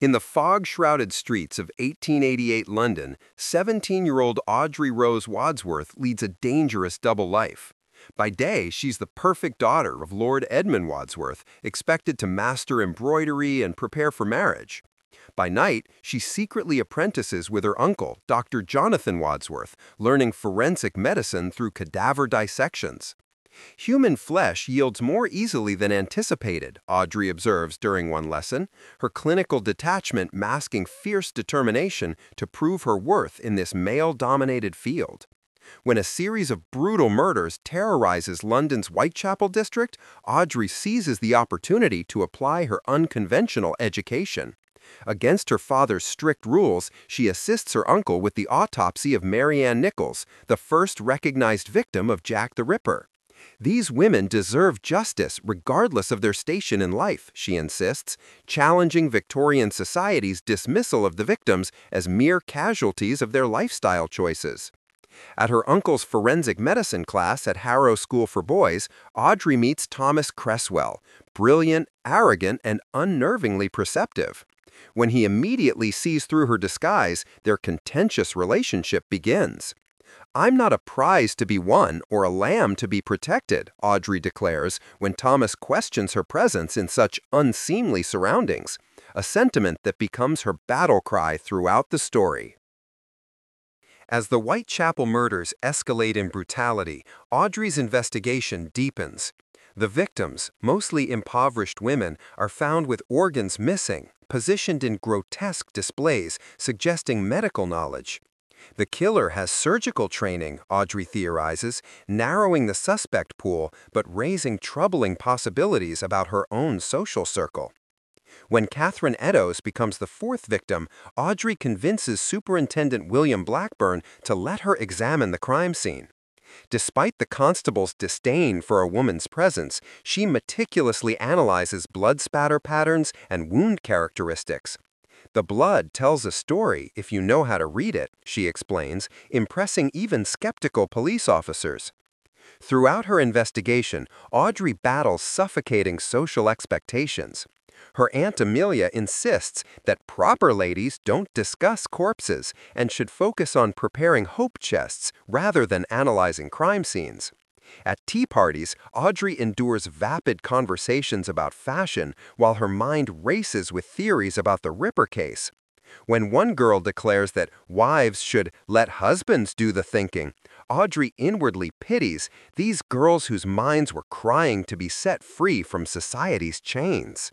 In the fog-shrouded streets of 1888 London, 17-year-old Audrey Rose Wadsworth leads a dangerous double life. By day, she's the perfect daughter of Lord Edmund Wadsworth, expected to master embroidery and prepare for marriage. By night, she secretly apprentices with her uncle, Dr. Jonathan Wadsworth, learning forensic medicine through cadaver dissections. Human flesh yields more easily than anticipated, Audrey observes during one lesson, her clinical detachment masking fierce determination to prove her worth in this male-dominated field. When a series of brutal murders terrorizes London's Whitechapel district, Audrey seizes the opportunity to apply her unconventional education. Against her father's strict rules, she assists her uncle with the autopsy of Mary Ann Nichols, the first recognized victim of Jack the Ripper. These women deserve justice regardless of their station in life, she insists, challenging Victorian society's dismissal of the victims as mere casualties of their lifestyle choices. At her uncle's forensic medicine class at Harrow School for Boys, Audrey meets Thomas Cresswell, brilliant, arrogant, and unnervingly perceptive. When he immediately sees through her disguise, their contentious relationship begins. "I'm not a prize to be won or a lamb to be protected," Audrey declares when Thomas questions her presence in such unseemly surroundings, a sentiment that becomes her battle cry throughout the story. As the Whitechapel murders escalate in brutality, Audrey's investigation deepens. The victims, mostly impoverished women, are found with organs missing, positioned in grotesque displays suggesting medical knowledge. The killer has surgical training, Audrey theorizes, narrowing the suspect pool but raising troubling possibilities about her own social circle. When Catherine Eddowes becomes the fourth victim, Audrey convinces Superintendent William Blackburn to let her examine the crime scene. Despite the constable's disdain for a woman's presence, she meticulously analyzes blood spatter patterns and wound characteristics. "The blood tells a story if you know how to read it," she explains, impressing even skeptical police officers. Throughout her investigation, Audrey battles suffocating social expectations. Her Aunt Amelia insists that proper ladies don't discuss corpses and should focus on preparing hope chests rather than analyzing crime scenes. At tea parties, Audrey endures vapid conversations about fashion while her mind races with theories about the Ripper case. When one girl declares that wives should let husbands do the thinking, Audrey inwardly pities these girls whose minds were crying to be set free from society's chains.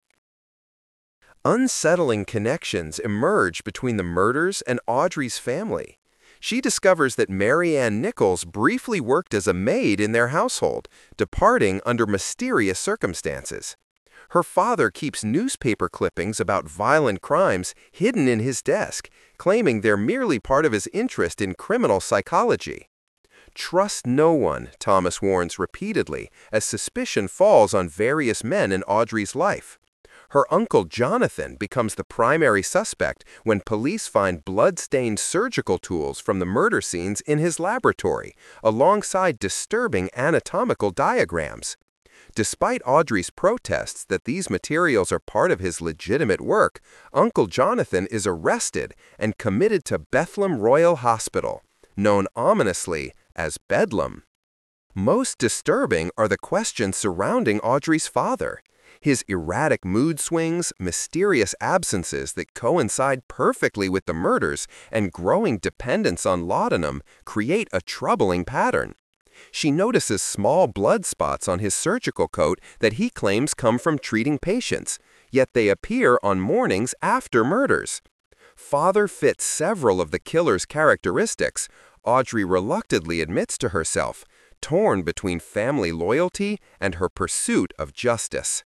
Unsettling connections emerge between the murders and Audrey's family. She discovers that Mary Ann Nichols briefly worked as a maid in their household, departing under mysterious circumstances. Her father keeps newspaper clippings about violent crimes hidden in his desk, claiming they're merely part of his interest in criminal psychology. "Trust no one," Thomas warns repeatedly, as suspicion falls on various men in Audrey's life. Her uncle Jonathan becomes the primary suspect when police find blood-stained surgical tools from the murder scenes in his laboratory, alongside disturbing anatomical diagrams. Despite Audrey's protests that these materials are part of his legitimate work, Uncle Jonathan is arrested and committed to Bethlem Royal Hospital, known ominously as Bedlam. Most disturbing are the questions surrounding Audrey's father. His erratic mood swings, mysterious absences that coincide perfectly with the murders, and growing dependence on laudanum create a troubling pattern. She notices small blood spots on his surgical coat that he claims come from treating patients, yet they appear on mornings after murders. Father fits several of the killer's characteristics, Audrey reluctantly admits to herself, torn between family loyalty and her pursuit of justice.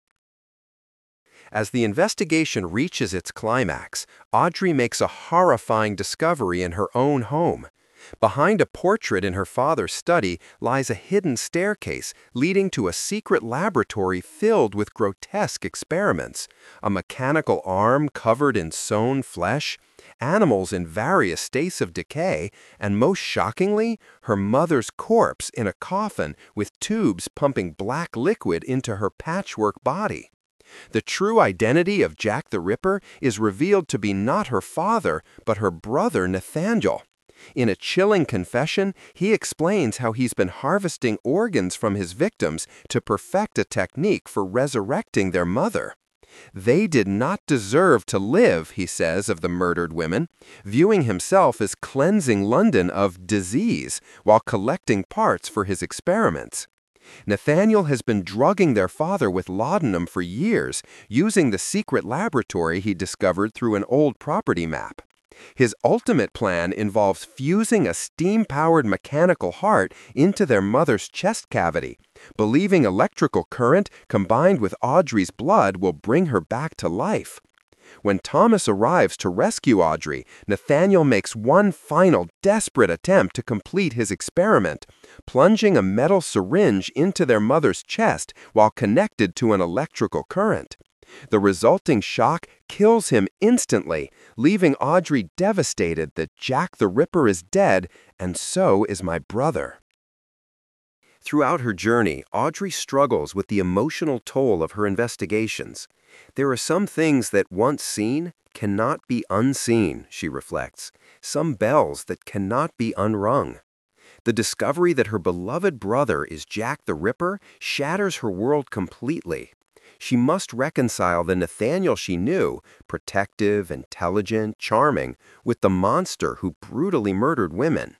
As the investigation reaches its climax, Audrey makes a horrifying discovery in her own home. Behind a portrait in her father's study lies a hidden staircase leading to a secret laboratory filled with grotesque experiments, a mechanical arm covered in sewn flesh, animals in various states of decay, and most shockingly, her mother's corpse in a coffin with tubes pumping black liquid into her patchwork body. The true identity of Jack the Ripper is revealed to be not her father, but her brother Nathaniel. In a chilling confession, he explains how he's been harvesting organs from his victims to perfect a technique for resurrecting their mother. They did not deserve to live, he says of the murdered women, viewing himself as cleansing London of disease while collecting parts for his experiments. Nathaniel has been drugging their father with laudanum for years, using the secret laboratory he discovered through an old property map. His ultimate plan involves fusing a steam-powered mechanical heart into their mother's chest cavity, believing electrical current combined with Audrey's blood will bring her back to life. When Thomas arrives to rescue Audrey, Nathaniel makes one final desperate attempt to complete his experiment, plunging a metal syringe into their mother's chest while connected to an electrical current. The resulting shock kills him instantly, leaving Audrey devastated that Jack the Ripper is dead, and so is my brother. Throughout her journey, Audrey struggles with the emotional toll of her investigations. There are some things that, once seen, cannot be unseen, she reflects, some bells that cannot be unrung. The discovery that her beloved brother is Jack the Ripper shatters her world completely. She must reconcile the Nathaniel she knew, protective, intelligent, charming, with the monster who brutally murdered women.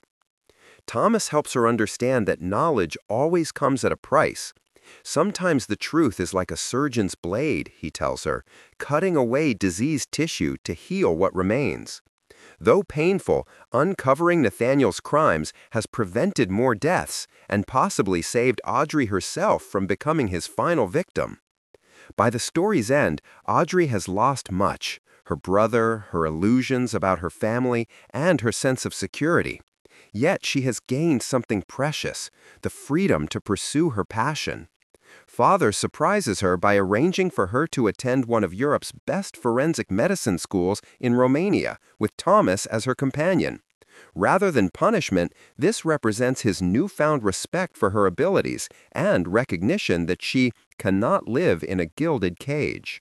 Thomas helps her understand that knowledge always comes at a price. Sometimes the truth is like a surgeon's blade, he tells her, cutting away diseased tissue to heal what remains. Though painful, uncovering Nathaniel's crimes has prevented more deaths and possibly saved Audrey herself from becoming his final victim. By the story's end, Audrey has lost much: her brother, her illusions about her family, and her sense of security. Yet she has gained something precious: the freedom to pursue her passion. Father surprises her by arranging for her to attend one of Europe's best forensic medicine schools in Romania, with Thomas as her companion. Rather than punishment, this represents his newfound respect for her abilities and recognition that she cannot live in a gilded cage.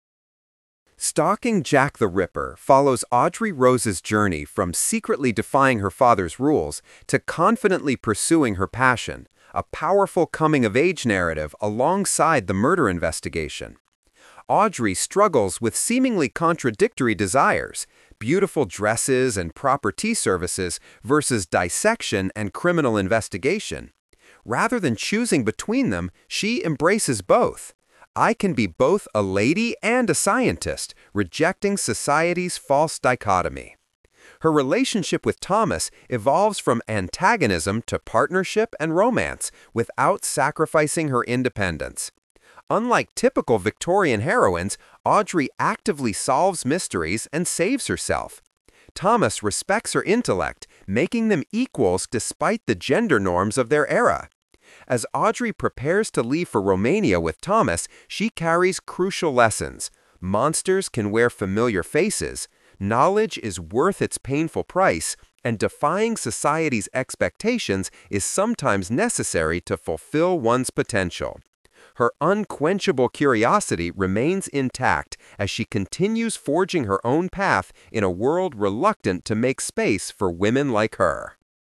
Stalking Jack the Ripper follows Audrey Rose's journey from secretly defying her father's rules to confidently pursuing her passion, a powerful coming-of-age narrative alongside the murder investigation. Audrey struggles with seemingly contradictory desires: beautiful dresses and proper tea services versus dissection and criminal investigation. Rather than choosing between them, she embraces both. I can be both a lady and a scientist, rejecting society's false dichotomy. Her relationship with Thomas evolves from antagonism to partnership and romance without sacrificing her independence. Unlike typical Victorian heroines, Audrey actively solves mysteries and saves herself. Thomas respects her intellect, making them equals despite the gender norms of their era. As Audrey prepares to leave for Romania with Thomas, she carries crucial lessons. Monsters can wear familiar faces, knowledge is worth its painful price, and defying society's expectations is sometimes necessary to fulfill one's potential. Her unquenchable curiosity remains intact as she continues forging her own path in a world reluctant to make space for women like her.